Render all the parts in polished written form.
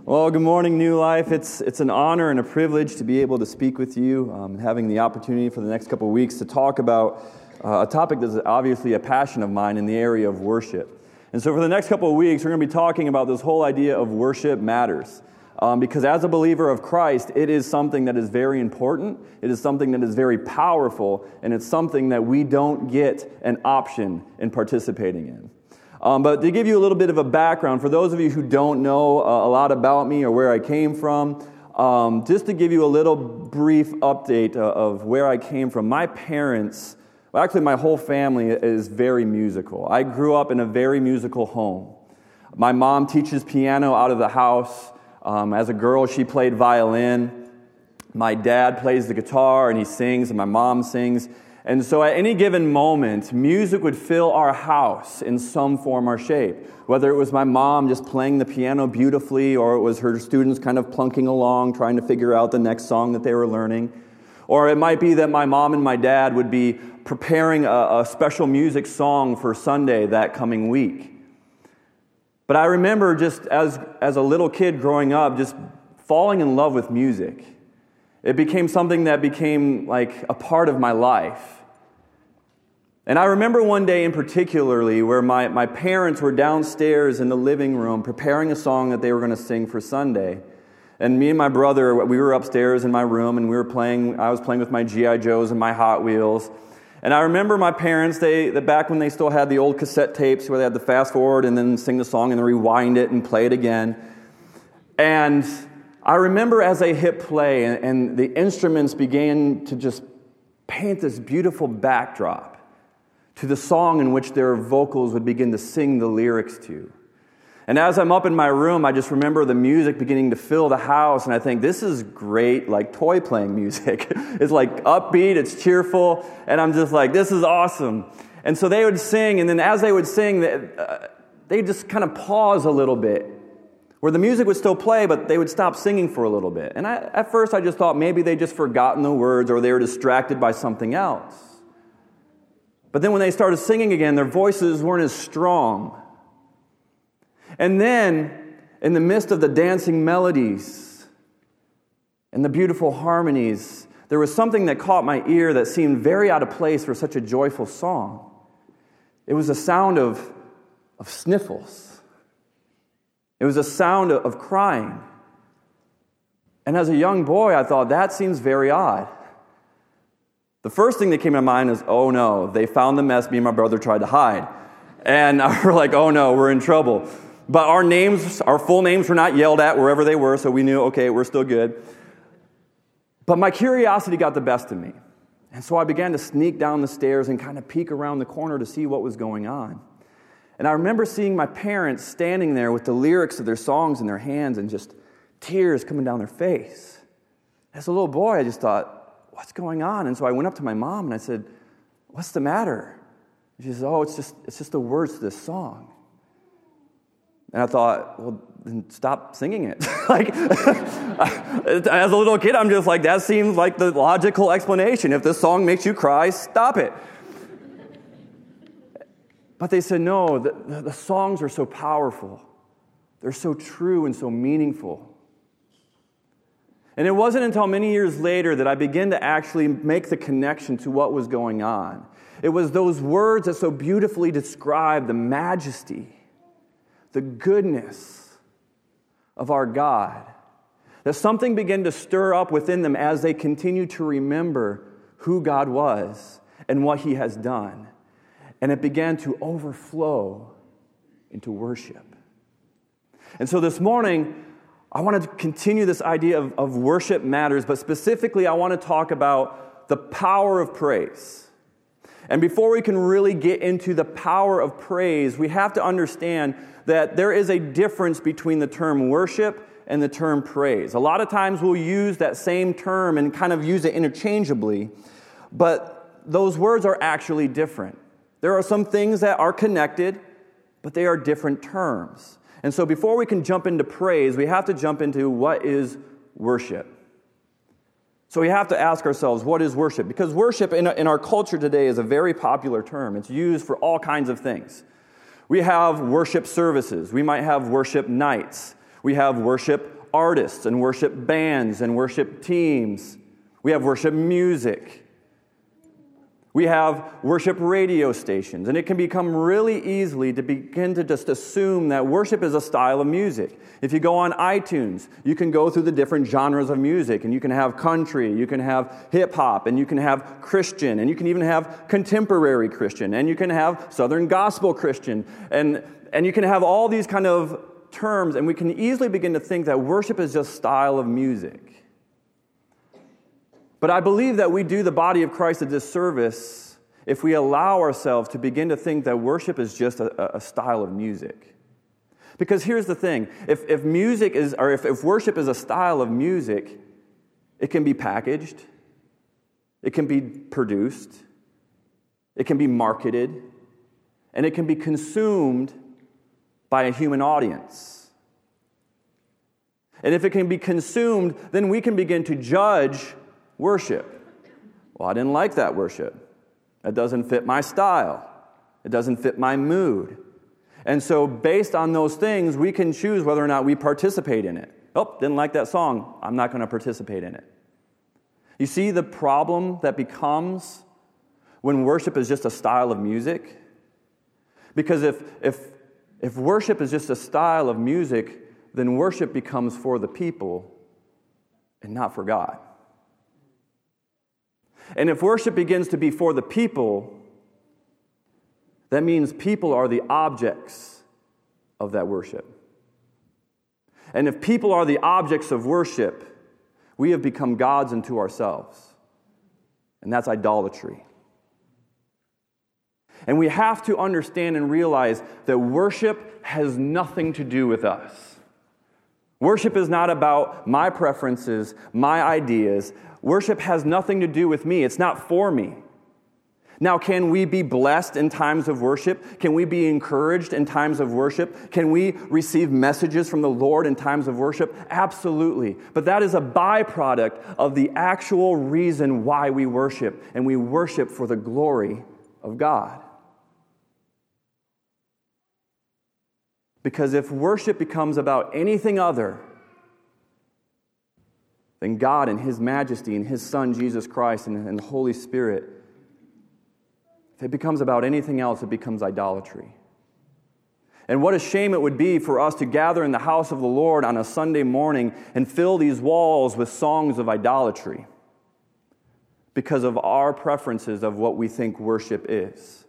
Well, good morning, New Life. It's an honor and a privilege to be able to speak with you, having the opportunity for the next couple of weeks to talk about a topic that's obviously a passion of mine in the area of worship. And so for the next couple of weeks, we're going to be talking about this whole idea of worship matters. Because as a believer of Christ, it is something that is very important, it is something that is very powerful, and it's something that we don't get an option in participating in. But to give you a little bit of a background, for those of you who don't know a lot about me or where I came from, just to give you a little brief update of where I came from, my parents, well, actually my whole family is very musical. I grew up in a very musical home. My mom teaches piano out of the house. As a girl, she played violin. My dad plays the guitar and he sings, and my mom sings. And so at any given moment, music would fill our house in some form or shape. Whether it was my mom just playing the piano beautifully, or it was her students kind of plunking along, trying to figure out the next song that they were learning. Or it might be that my mom and my dad would be preparing a special music song for Sunday that coming week. But I remember just as a little kid growing up, just falling in love with music. It became something that became like a part of my life. And I remember one day in particularly where my parents were downstairs in the living room preparing a song that they were going to sing for Sunday. And me and my brother, we were upstairs in my room and I was playing with my G.I. Joes and my Hot Wheels. And I remember my parents, back when they still had the old cassette tapes where they had to fast forward and then sing the song and then rewind it and play it again. And I remember as they hit play and the instruments began to just paint this beautiful backdrop to the song in which their vocals would begin to sing the lyrics to. And as I'm up in my room, I just remember the music beginning to fill the house, and I think, this is great, like toy playing music. It's like upbeat, it's cheerful, and I'm just like, this is awesome. And so they would sing, and then as they would sing, they just kind of pause a little bit, where the music would still play, but they would stop singing for a little bit. And at first I just thought maybe they just forgotten the words or they were distracted by something else. But then when they started singing again, their voices weren't as strong. And then, in the midst of the dancing melodies and the beautiful harmonies, there was something that caught my ear that seemed very out of place for such a joyful song. It was a sound of sniffles. It was a sound of crying. And as a young boy, I thought, that seems very odd. The first thing that came to mind is, oh no, they found the mess me and my brother tried to hide. And we're like, oh no, we're in trouble. But our full names were not yelled at wherever they were, so we knew, okay, we're still good. But my curiosity got the best of me. And so I began to sneak down the stairs and kind of peek around the corner to see what was going on. And I remember seeing my parents standing there with the lyrics of their songs in their hands and just tears coming down their face. As a little boy, I just thought, what's going on? And so I went up to my mom and I said, what's the matter? And she said, oh, it's just the words to this song. And I thought, well, then stop singing it. As a little kid, I'm just like, that seems like the logical explanation. If this song makes you cry, stop it. But they said, no, the songs are so powerful. They're so true and so meaningful. And it wasn't until many years later that I began to actually make the connection to what was going on. It was those words that so beautifully describe the majesty, the goodness of our God, that something began to stir up within them as they continued to remember who God was and what He has done. And it began to overflow into worship. And so this morning, I want to continue this idea of worship matters, but specifically I want to talk about the power of praise. And before we can really get into the power of praise, we have to understand that there is a difference between the term worship and the term praise. A lot of times we'll use that same term and kind of use it interchangeably, but those words are actually different. There are some things that are connected, but they are different terms. And so before we can jump into praise, we have to jump into what is worship. So we have to ask ourselves, what is worship? Because worship in our culture today is a very popular term. It's used for all kinds of things. We have worship services. We might have worship nights. We have worship artists and worship bands and worship teams. We have worship music. We have worship radio stations, and it can become really easily to begin to just assume that worship is a style of music. If you go on iTunes, you can go through the different genres of music, and you can have country, you can have hip-hop, and you can have Christian, and you can even have contemporary Christian, and you can have Southern Gospel Christian, and you can have all these kind of terms, and we can easily begin to think that worship is just style of music. But I believe that we do the body of Christ a disservice if we allow ourselves to begin to think that worship is just a style of music. Because here's the thing, if worship is a style of music, it can be packaged, it can be produced, it can be marketed, and it can be consumed by a human audience. And if it can be consumed, then we can begin to judge worship. Well, I didn't like that worship. It doesn't fit my style. It doesn't fit my mood. And so based on those things, we can choose whether or not we participate in it. Oh, didn't like that song. I'm not going to participate in it. You see the problem that becomes when worship is just a style of music? Because if worship is just a style of music, then worship becomes for the people and not for God. And if worship begins to be for the people, that means people are the objects of that worship. And if people are the objects of worship, we have become gods unto ourselves. And that's idolatry. And we have to understand and realize that worship has nothing to do with us. Worship is not about my preferences, my ideas. Worship has nothing to do with me. It's not for me. Now, can we be blessed in times of worship? Can we be encouraged in times of worship? Can we receive messages from the Lord in times of worship? Absolutely. But that is a byproduct of the actual reason why we worship, and we worship for the glory of God. Because if worship becomes about anything other than God and His majesty and His Son, Jesus Christ, and the Holy Spirit, if it becomes about anything else, it becomes idolatry. And what a shame it would be for us to gather in the house of the Lord on a Sunday morning and fill these walls with songs of idolatry because of our preferences of what we think worship is.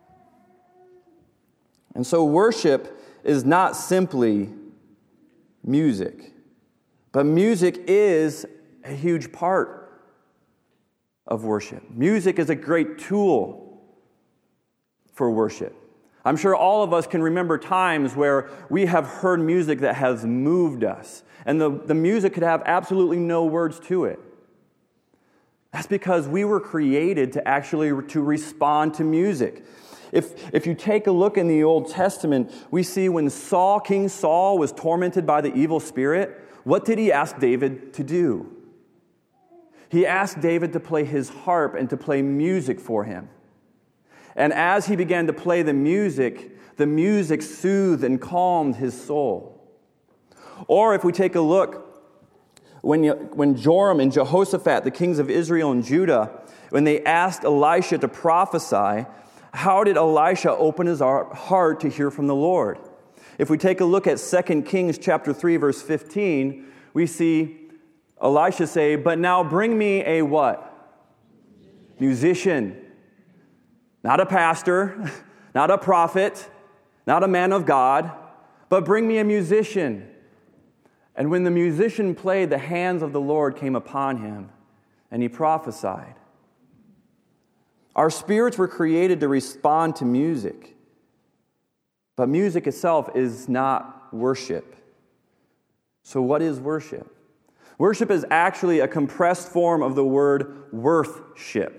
And so worship is not simply music. But music is a huge part of worship. Music is a great tool for worship. I'm sure all of us can remember times where we have heard music that has moved us, and the music could have absolutely no words to it. That's because we were created to respond to music. If you take a look in the Old Testament, we see when King Saul was tormented by the evil spirit, what did he ask David to do? He asked David to play his harp and to play music for him. And as he began to play the music soothed and calmed his soul. Or if we take a look, when Joram and Jehoshaphat, the kings of Israel and Judah, when they asked Elisha to prophesy, how did Elisha open his heart to hear from the Lord? If we take a look at 2 Kings chapter 3, verse 15, we see Elisha say, "But now bring me a" what? Musician. Not a pastor, not a prophet, not a man of God, but bring me a musician. And when the musician played, the hands of the Lord came upon him, and he prophesied. Our spirits were created to respond to music. But music itself is not worship. So what is worship? Worship is actually a compressed form of the word worthship.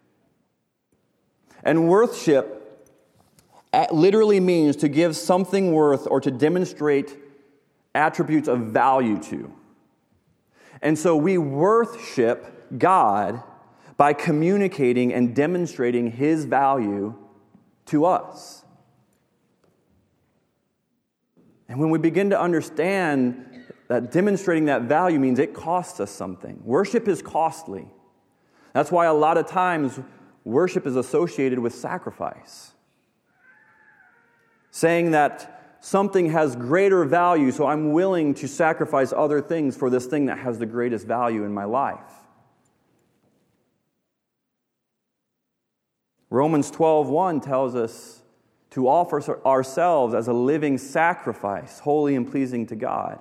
And worthship literally means to give something worth or to demonstrate attributes of value to. And so we worship God by communicating and demonstrating His value to us. And when we begin to understand that demonstrating that value means it costs us something. Worship is costly. That's why a lot of times worship is associated with sacrifice. Saying that something has greater value, so I'm willing to sacrifice other things for this thing that has the greatest value in my life. Romans 12:1 tells us to offer ourselves as a living sacrifice, holy and pleasing to God.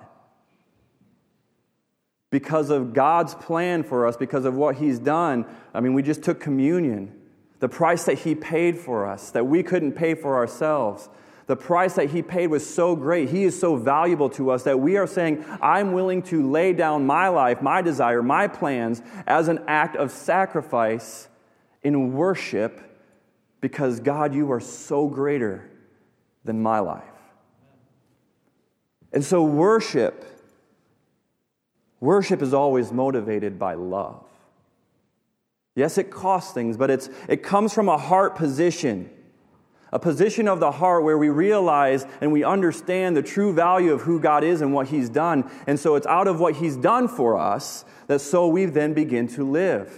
Because of God's plan for us, because of what He's done, we just took communion. The price that He paid for us, that we couldn't pay for ourselves. The price that He paid was so great. He is so valuable to us that we are saying, I'm willing to lay down my life, my desire, my plans as an act of sacrifice in worship because, God, you are so greater than my life. And so worship is always motivated by love. Yes, it costs things, but it comes from a heart position. A position of the heart where we realize and we understand the true value of who God is and what He's done. And so it's out of what He's done for us that so we then begin to live.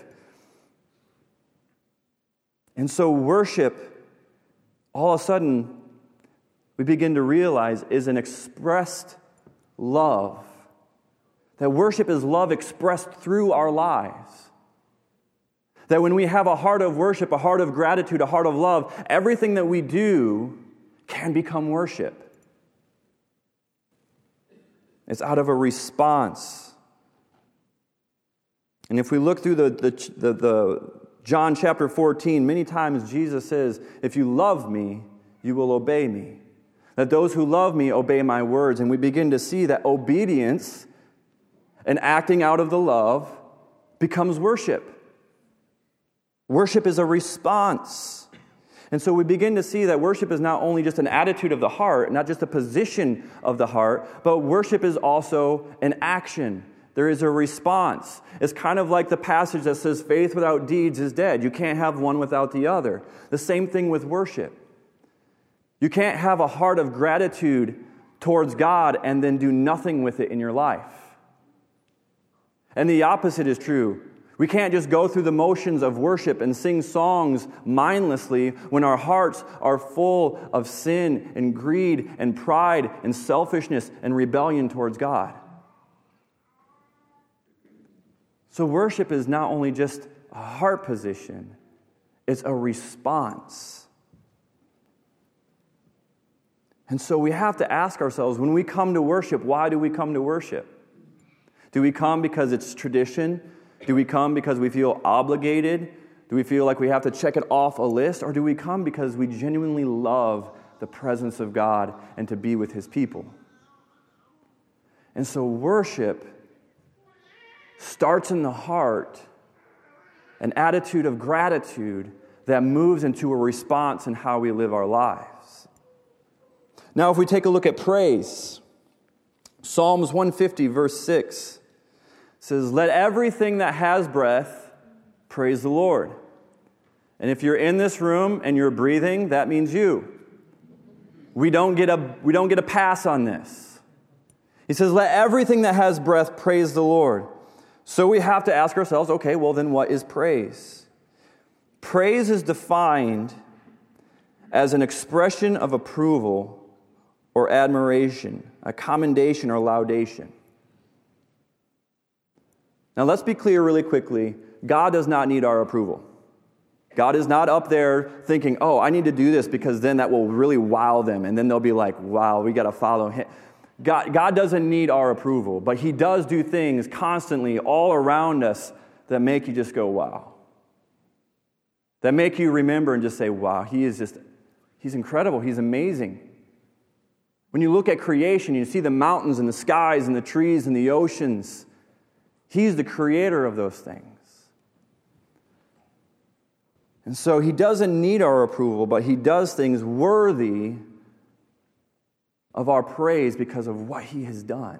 And so worship, all of a sudden, we begin to realize is an expressed love. That worship is love expressed through our lives. That when we have a heart of worship, a heart of gratitude, a heart of love, everything that we do can become worship. It's out of a response. And if we look through the John chapter 14, many times Jesus says, if you love me, you will obey me. That those who love me obey my words. And we begin to see that obedience and acting out of the love becomes worship. Worship is a response. And so we begin to see that worship is not only just an attitude of the heart, not just a position of the heart, but worship is also an action. There is a response. It's kind of like the passage that says faith without deeds is dead. You can't have one without the other. The same thing with worship. You can't have a heart of gratitude towards God and then do nothing with it in your life. And the opposite is true. We can't just go through the motions of worship and sing songs mindlessly when our hearts are full of sin and greed and pride and selfishness and rebellion towards God. So worship is not only just a heart position, it's a response. And so we have to ask ourselves, when we come to worship, why do we come to worship? Do we come because it's tradition? Do we come because we feel obligated? Do we feel like we have to check it off a list? Or do we come because we genuinely love the presence of God and to be with His people? And so worship starts in the heart, an attitude of gratitude that moves into a response in how we live our lives. Now, if we take a look at praise, Psalms 150, verse 6 says, "Let everything that has breath praise the Lord." And if you're in this room and you're breathing, that means you. We don't get a pass on this. He says, "Let everything that has breath praise the Lord." So we have to ask ourselves, okay, well then what is praise? Praise is defined as an expression of approval or admiration, a commendation or laudation. Now let's be clear really quickly. God does not need our approval. God is not up there thinking, oh, I need to do this because then that will really wow them. And then they'll be like, wow, we got to follow Him. God doesn't need our approval, but He does do things constantly all around us that make you just go, wow. That make you remember and just say, wow, He's incredible. He's amazing. When you look at creation, you see the mountains and the skies and the trees and the oceans. He's the creator of those things. And so He doesn't need our approval, but He does things worthy of our praise because of what He has done.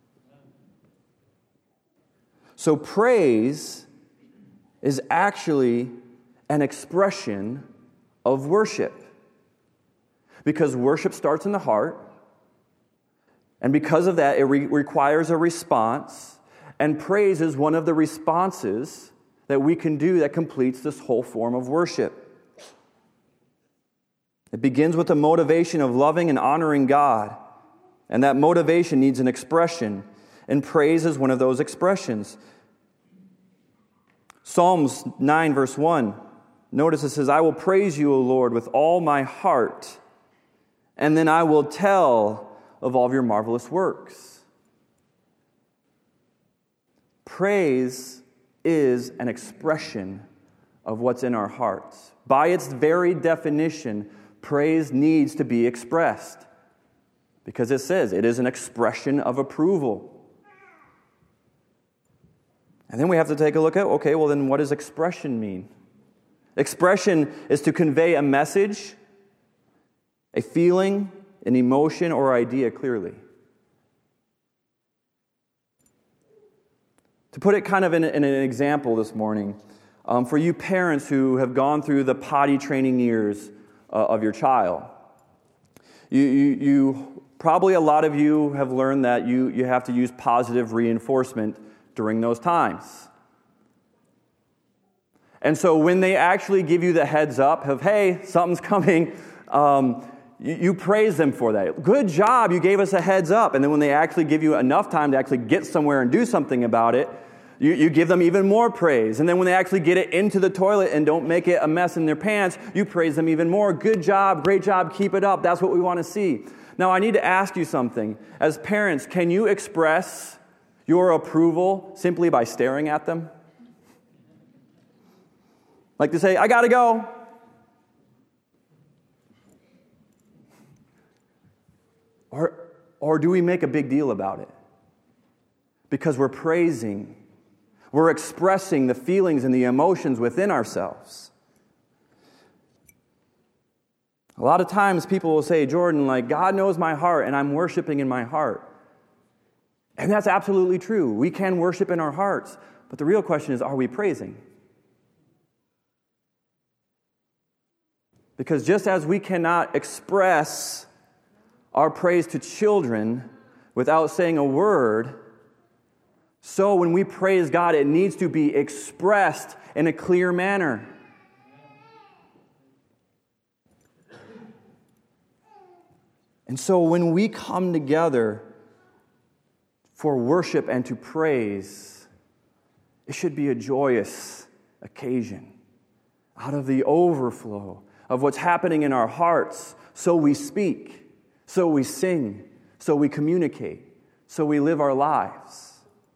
So praise is actually an expression of worship. Because worship starts in the heart. And because of that, it requires a response, and praise is one of the responses that we can do that completes this whole form of worship. It begins with the motivation of loving and honoring God, and that motivation needs an expression, and praise is one of those expressions. Psalms 9, verse 1, notice it says, I will praise you, O Lord, with all my heart, and then I will tell of all of your marvelous works. Praise is an expression of what's in our hearts. By its very definition, praise needs to be expressed because it says it is an expression of approval. And then we have to take a look at, okay, well then what does expression mean? Expression is to convey a message, a feeling, an emotion, or idea clearly. To put it kind of in an example this morning, for you parents who have gone through the potty training years of your child, you probably a lot of you have learned that you have to use positive reinforcement during those times. And so when they actually give you the heads up of, hey, something's coming, you praise them for that. Good job, you gave us a heads up. And then when they actually give you enough time to actually get somewhere and do something about it, you give them even more praise. And then when they actually get it into the toilet and don't make it a mess in their pants, you praise them even more. Good job, great job, keep it up. That's what we want to see. Now, I need to ask you something. As parents, can you express your approval simply by staring at them? Like to say, I gotta go. Or do we make a big deal about it? Because we're praising, we're expressing the feelings and the emotions within ourselves. A lot of times people will say, Jordan, like, God knows my heart and I'm worshiping in my heart. And that's absolutely true. We can worship in our hearts. But the real question is, are we praising? Because just as we cannot express our praise to children without saying a word, so when we praise God, it needs to be expressed in a clear manner. And so when we come together for worship and to praise, it should be a joyous occasion. Out of the overflow of what's happening in our hearts, so we speak, so we sing, so we communicate, so we live our lives.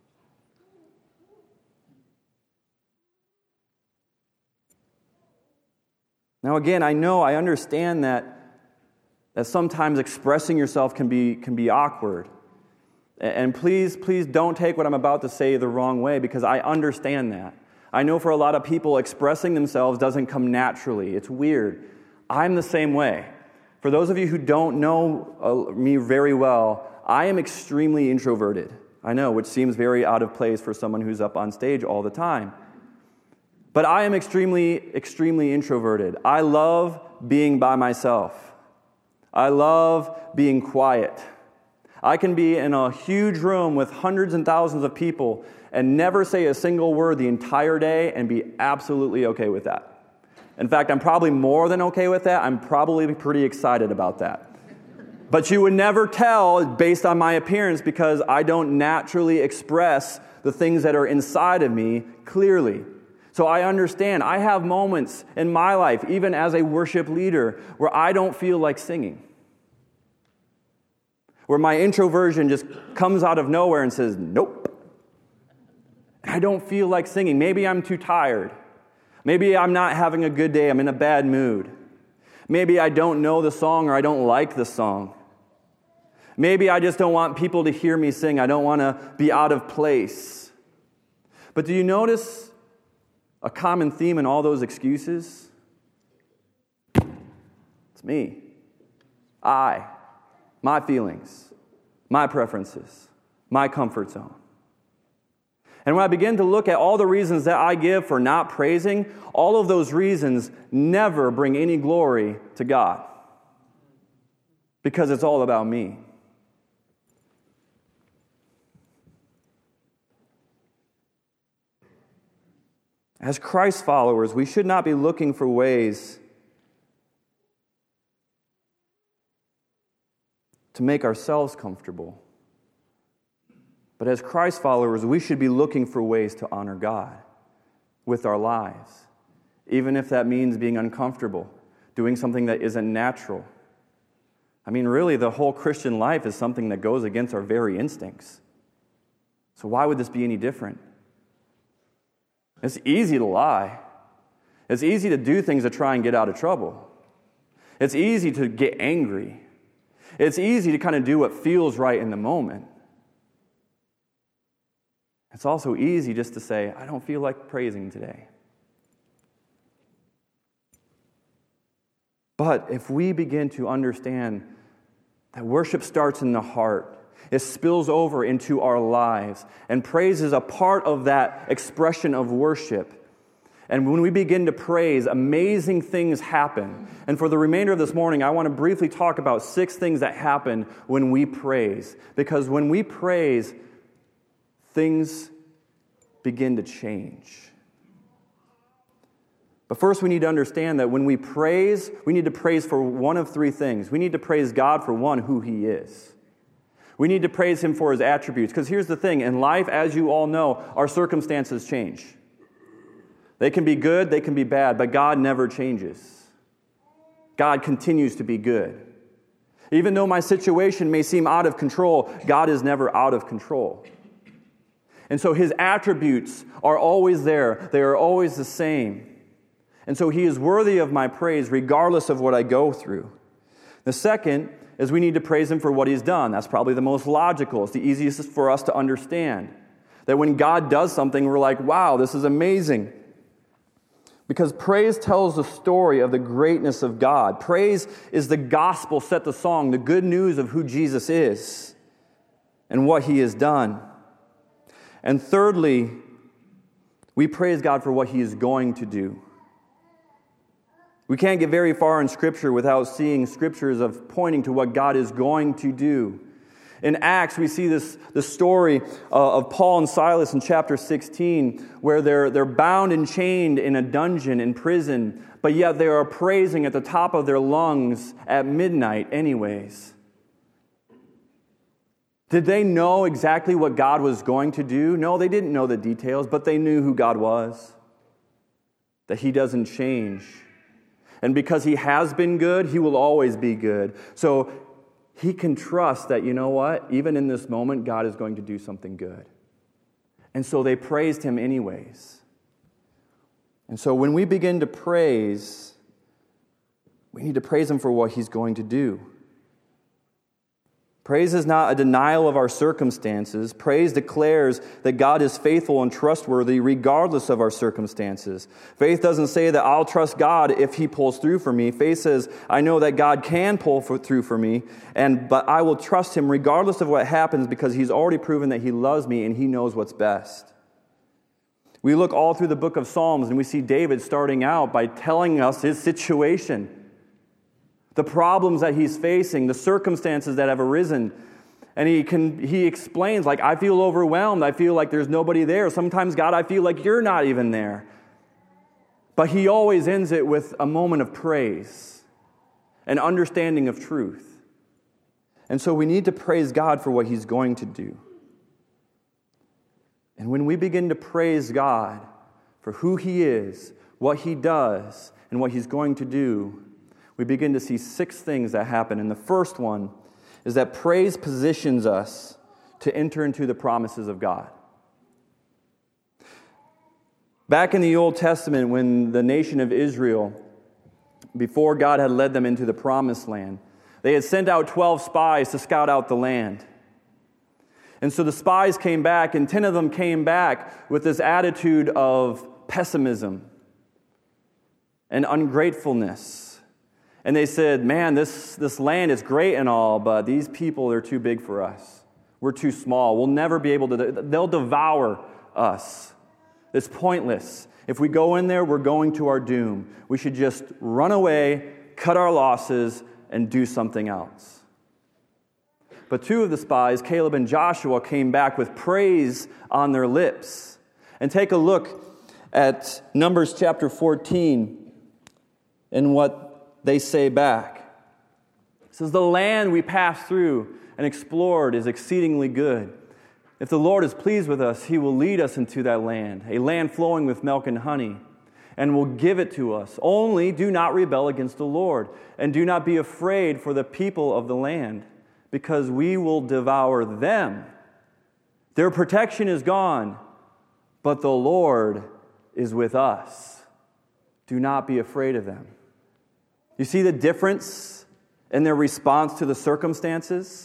Now again, I understand that sometimes expressing yourself can be awkward. And please don't take what I'm about to say the wrong way, because I understand that. I know for a lot of people, expressing themselves doesn't come naturally. It's weird. I'm the same way. For those of you who don't know me very well, I am extremely introverted. I know, which seems very out of place for someone who's up on stage all the time. But I am extremely, extremely introverted. I love being by myself. I love being quiet. I can be in a huge room with hundreds and thousands of people and never say a single word the entire day and be absolutely okay with that. In fact, I'm probably more than okay with that. I'm probably pretty excited about that. But you would never tell based on my appearance, because I don't naturally express the things that are inside of me clearly. So I understand. I have moments in my life, even as a worship leader, where I don't feel like singing. Where my introversion just comes out of nowhere and says, nope. I don't feel like singing. Maybe I'm too tired. Maybe I'm not having a good day. I'm in a bad mood. Maybe I don't know the song or I don't like the song. Maybe I just don't want people to hear me sing. I don't want to be out of place. But do you notice a common theme in all those excuses? It's me. My feelings, my preferences, my comfort zone. And when I begin to look at all the reasons that I give for not praising, all of those reasons never bring any glory to God. Because it's all about me. As Christ followers, we should not be looking for ways to make ourselves comfortable. But as Christ followers, we should be looking for ways to honor God with our lives, even if that means being uncomfortable, doing something that isn't natural. I mean, really, the whole Christian life is something that goes against our very instincts. So why would this be any different? It's easy to lie. It's easy to do things to try and get out of trouble. It's easy to get angry. It's easy to kind of do what feels right in the moment. It's also easy just to say, I don't feel like praising today. But if we begin to understand that worship starts in the heart, it spills over into our lives, and praise is a part of that expression of worship. And when we begin to praise, amazing things happen. And for the remainder of this morning, I want to briefly talk about 6 things that happen when we praise. Because when we praise, things begin to change. But first, we need to understand that when we praise, we need to praise for one of 3 things. We need to praise God for one, who He is. We need to praise Him for His attributes. Because here's the thing, in life, as you all know, our circumstances change. They can be good, they can be bad, but God never changes. God continues to be good. Even though my situation may seem out of control, God is never out of control. And so His attributes are always there. They are always the same. And so He is worthy of my praise regardless of what I go through. The second is we need to praise Him for what He's done. That's probably the most logical. It's the easiest for us to understand. That when God does something, we're like, wow, this is amazing. Because praise tells the story of the greatness of God. Praise is the gospel set to song, the good news of who Jesus is and what He has done. And thirdly, we praise God for what He is going to do. We can't get very far in Scripture without seeing scriptures of pointing to what God is going to do. In Acts, we see the story of Paul and Silas in chapter 16, where they're bound and chained in a dungeon in prison, but yet they are praising at the top of their lungs at midnight anyways. Did they know exactly what God was going to do? No, they didn't know the details, but they knew who God was, that He doesn't change. And because He has been good, He will always be good. So he can trust that, you know what, even in this moment, God is going to do something good. And so they praised Him anyways. And so when we begin to praise, we need to praise Him for what He's going to do. Praise is not a denial of our circumstances. Praise declares that God is faithful and trustworthy regardless of our circumstances. Faith doesn't say that I'll trust God if He pulls through for me. Faith says, I know that God can pull through for me, but I will trust Him regardless of what happens because He's already proven that He loves me and He knows what's best. We look all through the book of Psalms and we see David starting out by telling us his situation. The problems that he's facing, the circumstances that have arisen. And he explains, like, I feel overwhelmed. I feel like there's nobody there. Sometimes, God, I feel like you're not even there. But he always ends it with a moment of praise, an understanding of truth. And so we need to praise God for what He's going to do. And when we begin to praise God for who He is, what He does, and what He's going to do, we begin to see 6 things that happen. And the first one is that praise positions us to enter into the promises of God. Back in the Old Testament, when the nation of Israel, before God had led them into the promised land, they had sent out 12 spies to scout out the land. And so the spies came back, and 10 of them came back with this attitude of pessimism and ungratefulness. And they said, man, this land is great and all, but these people are too big for us. We're too small. We'll never be able to, they'll devour us. It's pointless. If we go in there, we're going to our doom. We should just run away, cut our losses, and do something else. But 2 of the spies, Caleb and Joshua, came back with praise on their lips. And take a look at Numbers chapter 14 and what they say back. It says, "The land we passed through and explored is exceedingly good. If the Lord is pleased with us, He will lead us into that land, a land flowing with milk and honey, and will give it to us. Only do not rebel against the Lord, and do not be afraid for the people of the land, because we will devour them. Their protection is gone, but the Lord is with us. Do not be afraid of them." You see the difference in their response to the circumstances?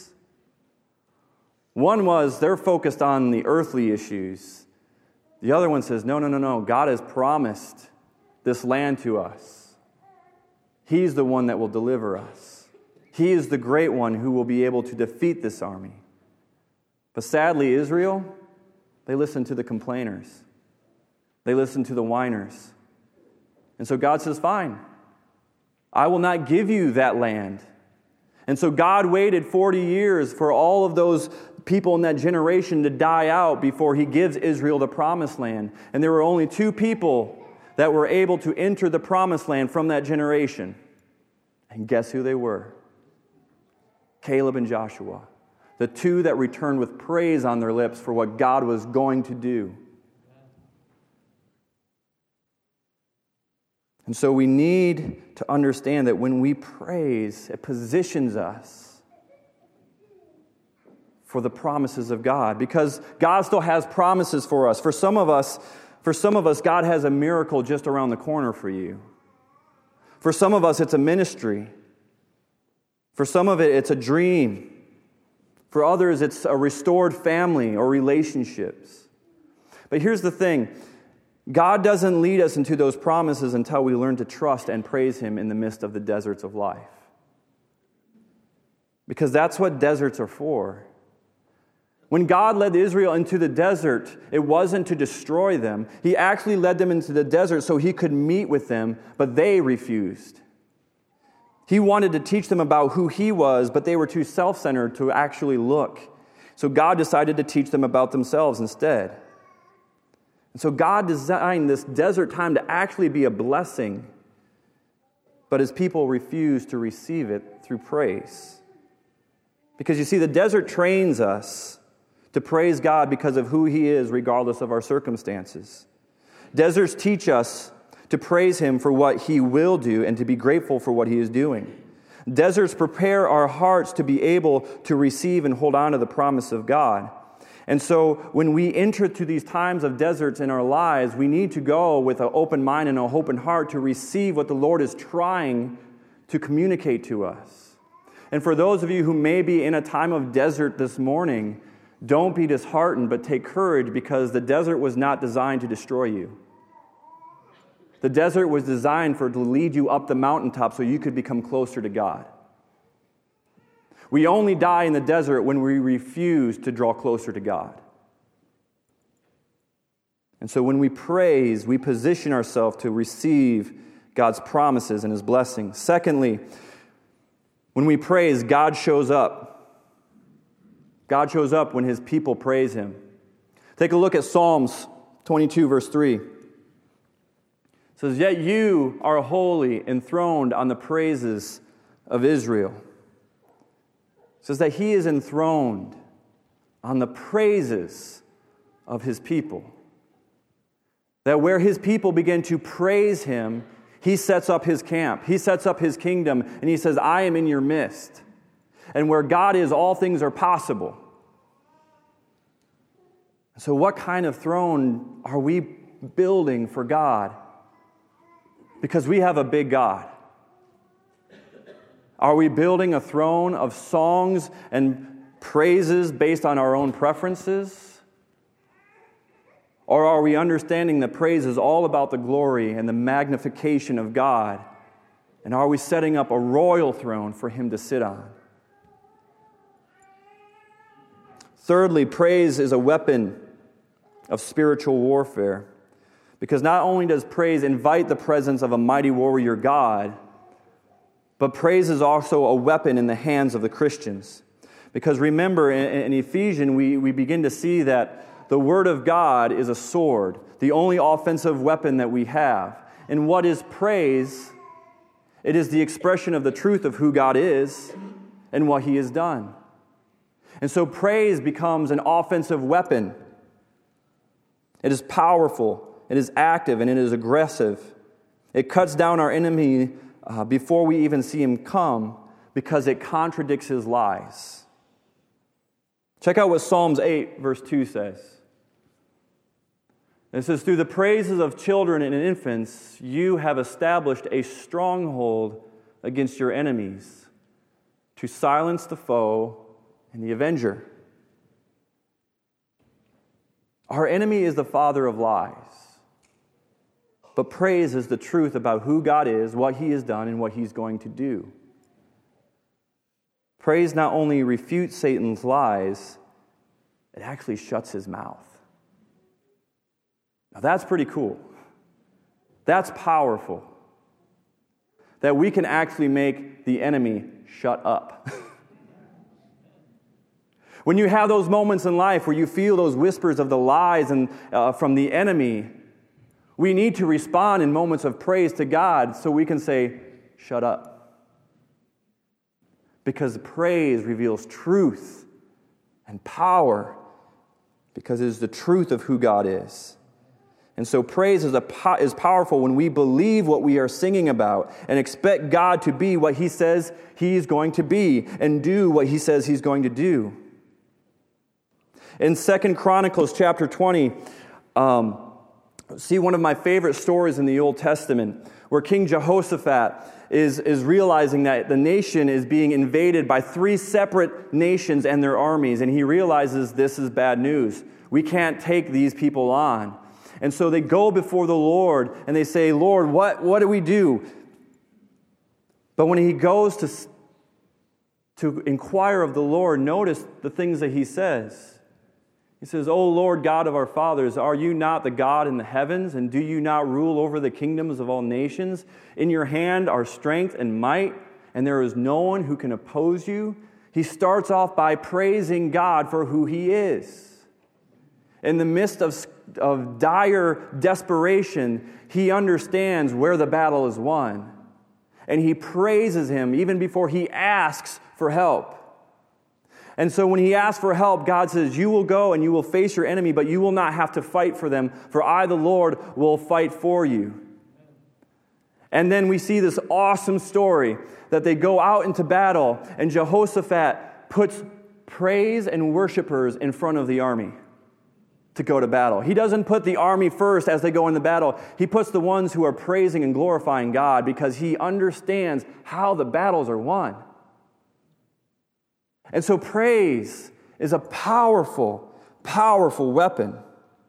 One was they're focused on the earthly issues. The other one says, no. God has promised this land to us. He's the one that will deliver us. He is the great one who will be able to defeat this army. But sadly, Israel, they listened to the complainers. They listened to the whiners. And so God says, fine, I will not give you that land. And so God waited 40 years for all of those people in that generation to die out before He gives Israel the promised land. And there were only 2 people that were able to enter the promised land from that generation. And guess who they were? Caleb and Joshua. The 2 that returned with praise on their lips for what God was going to do. And so we need to understand that when we praise, it positions us for the promises of God, because God still has promises for us. For some of us, God has a miracle just around the corner for you. For some of us, it's a ministry. For some of it, it's a dream. For others, it's a restored family or relationships. But here's the thing. God doesn't lead us into those promises until we learn to trust and praise Him in the midst of the deserts of life. Because that's what deserts are for. When God led Israel into the desert, it wasn't to destroy them. He actually led them into the desert so He could meet with them, but they refused. He wanted to teach them about who He was, but they were too self-centered to actually look. So God decided to teach them about themselves instead. And so God designed this desert time to actually be a blessing, but His people refused to receive it through praise. Because you see, the desert trains us to praise God because of who He is, regardless of our circumstances. Deserts teach us to praise Him for what He will do and to be grateful for what He is doing. Deserts prepare our hearts to be able to receive and hold on to the promise of God. And so when we enter to these times of deserts in our lives, we need to go with an open mind and an open heart to receive what the Lord is trying to communicate to us. And for those of you who may be in a time of desert this morning, don't be disheartened, but take courage, because the desert was not designed to destroy you. The desert was designed to lead you up the mountaintop so you could become closer to God. We only die in the desert when we refuse to draw closer to God. And so when we praise, we position ourselves to receive God's promises and His blessings. Secondly, when we praise, God shows up. God shows up when His people praise Him. Take a look at Psalms 22, verse 3. It says, "Yet you are holy, enthroned on the praises of Israel." It says that He is enthroned on the praises of His people. That where His people begin to praise Him, He sets up His camp. He sets up His kingdom, and He says, I am in your midst. And where God is, all things are possible. So what kind of throne are we building for God? Because we have a big God. Are we building a throne of songs and praises based on our own preferences? Or are we understanding that praise is all about the glory and the magnification of God? And are we setting up a royal throne for Him to sit on? Thirdly, praise is a weapon of spiritual warfare. Because not only does praise invite the presence of a mighty warrior God, but praise is also a weapon in the hands of the Christians. Because remember, in Ephesians, we begin to see that the Word of God is a sword, the only offensive weapon that we have. And what is praise? It is the expression of the truth of who God is and what He has done. And so praise becomes an offensive weapon. It is powerful, it is active, and it is aggressive. It cuts down our enemy before we even see him come because it contradicts his lies. Check out what Psalms 8, verse 2 says. It says, "Through the praises of children and infants, you have established a stronghold against your enemies, to silence the foe and the avenger." Our enemy is the father of lies. But praise is the truth about who God is, what He has done, and what He's going to do. Praise not only refutes Satan's lies, it actually shuts his mouth. Now that's pretty cool. That's powerful. That we can actually make the enemy shut up. When you have those moments in life where you feel those whispers of the lies and from the enemy, we need to respond in moments of praise to God so we can say, shut up. Because praise reveals truth and power, because it is the truth of who God is. And so praise is powerful when we believe what we are singing about and expect God to be what He says He's going to be and do what He says He's going to do. In 2 Chronicles chapter 20, see one of my favorite stories in the Old Testament, where King Jehoshaphat is realizing that the nation is being invaded by 3 separate nations and their armies, and he realizes this is bad news. We can't take these people on. And so they go before the Lord, and they say, "Lord, what do we do?" But when he goes to inquire of the Lord, notice the things that he says. He says, "O Lord God of our fathers, are you not the God in the heavens, and do you not rule over the kingdoms of all nations? In your hand are strength and might, and there is no one who can oppose you." He starts off by praising God for who He is. In the midst of dire desperation, he understands where the battle is won. And he praises Him even before he asks for help. And so when he asks for help, God says, "You will go and you will face your enemy, but you will not have to fight for them, for I, the Lord, will fight for you." And then we see this awesome story that they go out into battle, and Jehoshaphat puts praise and worshipers in front of the army to go to battle. He doesn't put the army first as they go into battle. He puts the ones who are praising and glorifying God because he understands how the battles are won. And so praise is a powerful, powerful weapon.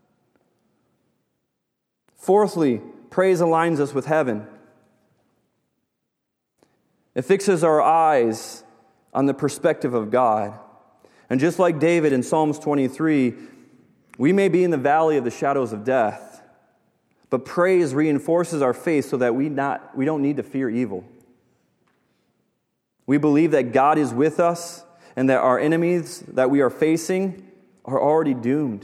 Fourthly, praise aligns us with heaven. It fixes our eyes on the perspective of God. And just like David in Psalms 23, we may be in the valley of the shadows of death, but praise reinforces our faith so that we don't need to fear evil. We believe that God is with us and that our enemies that we are facing are already doomed.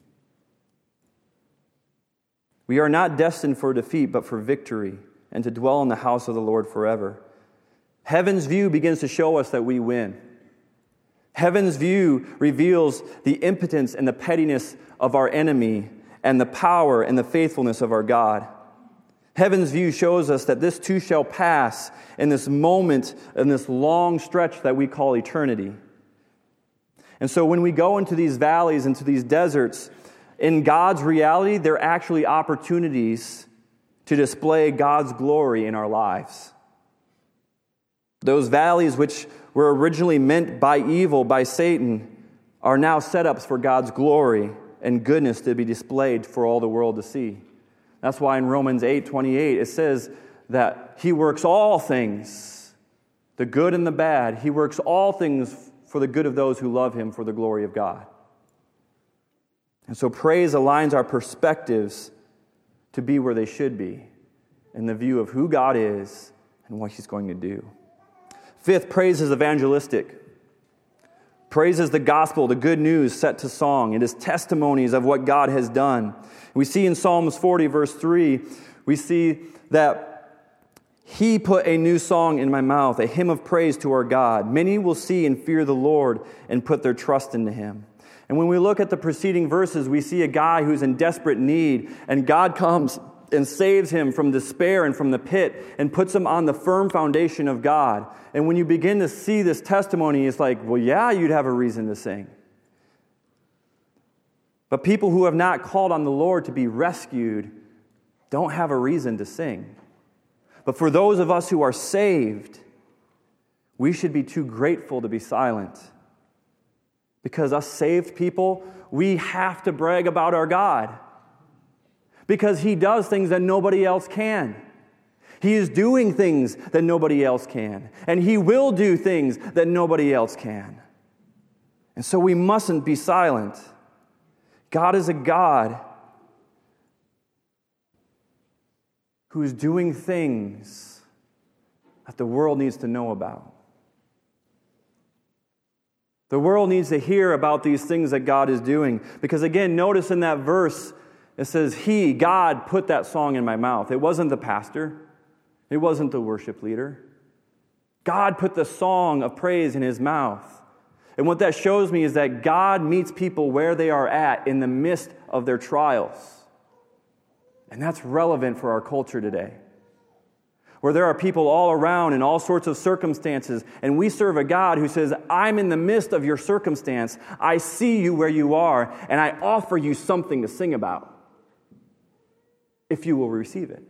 We are not destined for defeat, but for victory, and to dwell in the house of the Lord forever. Heaven's view begins to show us that we win. Heaven's view reveals the impotence and the pettiness of our enemy and the power and the faithfulness of our God. Heaven's view shows us that this too shall pass in this moment, in this long stretch that we call eternity. And so when we go into these valleys, into these deserts, in God's reality, they're actually opportunities to display God's glory in our lives. Those valleys which were originally meant by evil, by Satan, are now setups for God's glory and goodness to be displayed for all the world to see. That's why in Romans 8:28 it says that He works all things, the good and the bad. He works all things for the good of those who love Him, for the glory of God. And so praise aligns our perspectives to be where they should be, in the view of who God is and what He's going to do. Fifth, praise is evangelistic. Praise is the gospel, the good news set to song. It is testimonies of what God has done. We see in Psalms 40, verse 3, we see that He put a new song in my mouth, a hymn of praise to our God. Many will see and fear the Lord and put their trust into Him. And when we look at the preceding verses, we see a guy who's in desperate need, and God comes and saves him from despair and from the pit and puts him on the firm foundation of God. And when you begin to see this testimony, it's like, well, yeah, you'd have a reason to sing. But people who have not called on the Lord to be rescued don't have a reason to sing. But for those of us who are saved, we should be too grateful to be silent. Because us saved people, we have to brag about our God. Because He does things that nobody else can. He is doing things that nobody else can. And He will do things that nobody else can. And so we mustn't be silent. God is a God who is doing things that the world needs to know about. The world needs to hear about these things that God is doing. Because again, notice in that verse, it says, He, God, put that song in my mouth. It wasn't the pastor. It wasn't the worship leader. God put the song of praise in his mouth. And what that shows me is that God meets people where they are at in the midst of their trials. And that's relevant for our culture today, where there are people all around in all sorts of circumstances, and we serve a God who says, I'm in the midst of your circumstance. I see you where you are, and I offer you something to sing about, if you will receive it.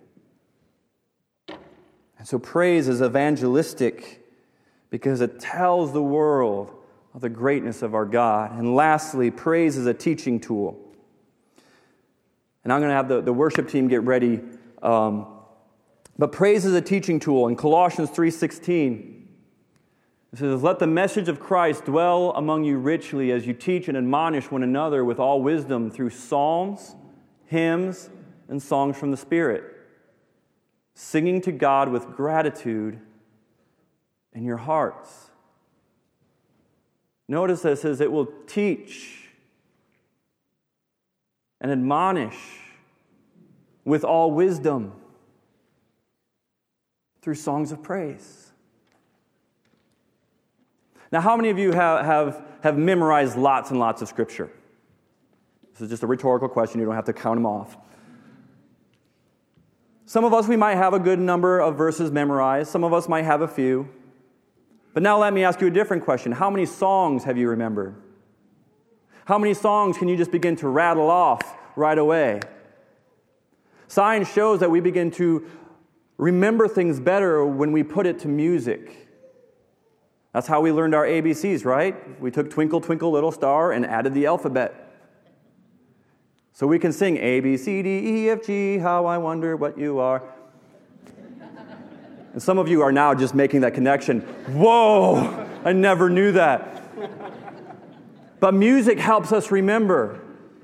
And so praise is evangelistic because it tells the world of the greatness of our God. And lastly, praise is a teaching tool. And I'm going to have the worship team get ready. But praise is a teaching tool. In Colossians 3:16, it says, let the message of Christ dwell among you richly as you teach and admonish one another with all wisdom through psalms, hymns, and songs from the Spirit, singing to God with gratitude in your hearts. Notice that it says it will teach and admonish with all wisdom through songs of praise. Now, how many of you have memorized lots and lots of Scripture? This is just a rhetorical question. You don't have to count them off. Some of us, we might have a good number of verses memorized. Some of us might have a few. But now let me ask you a different question. How many songs have you remembered? How many songs can you just begin to rattle off right away? Science shows that we begin to remember things better when we put it to music. That's how we learned our ABCs, right? We took Twinkle, Twinkle, Little Star and added the alphabet. So we can sing A, B, C, D, E, F, G, how I wonder what you are. And some of you are now just making that connection. Whoa, I never knew that. But music helps us remember.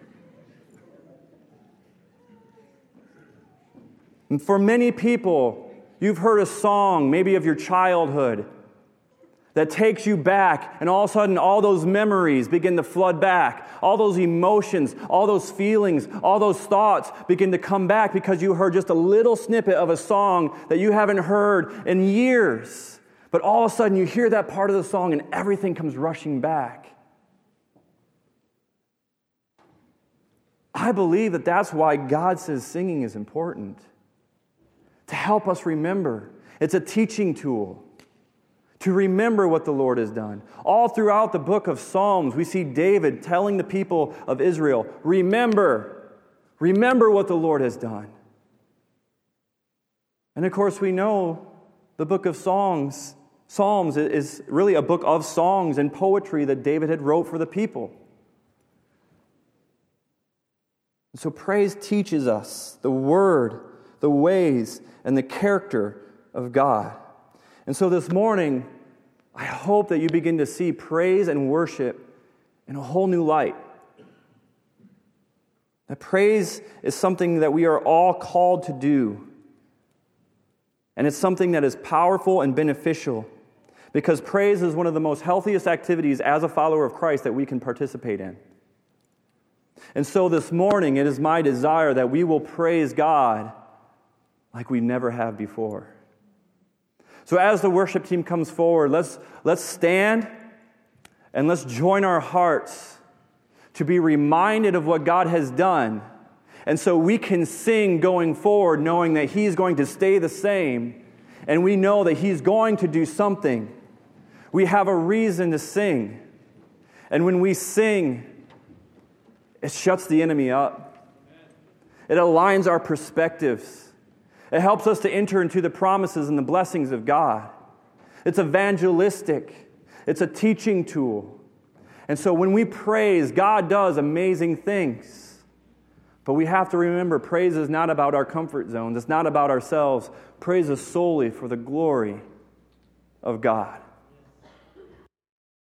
And for many people, you've heard a song, maybe of your childhood, that takes you back, and all of a sudden, all those memories begin to flood back. All those emotions, all those feelings, all those thoughts begin to come back because you heard just a little snippet of a song that you haven't heard in years. But all of a sudden, you hear that part of the song, and everything comes rushing back. I believe that that's why God says singing is important, to help us remember. It's a teaching tool to remember what the Lord has done. All throughout the book of Psalms, we see David telling the people of Israel, remember what the Lord has done. And of course, we know the book of Psalms is really a book of songs and poetry that David had wrote for the people. So praise teaches us the word, the ways, and the character of God. And so this morning, I hope that you begin to see praise and worship in a whole new light. That praise is something that we are all called to do. And it's something that is powerful and beneficial Because praise is one of the most healthiest activities as a follower of Christ that we can participate in. And so this morning, it is my desire that we will praise God like we never have before. So as the worship team comes forward, let's stand and let's join our hearts to be reminded of what God has done. And so we can sing going forward knowing that He's going to stay the same, and we know that He's going to do something. We have a reason to sing. And when we sing, it shuts the enemy up. It aligns our perspectives. It helps us to enter into the promises and the blessings of God. It's evangelistic. It's a teaching tool. And so when we praise, God does amazing things. But we have to remember, praise is not about our comfort zones. It's not about ourselves. Praise is solely for the glory of God.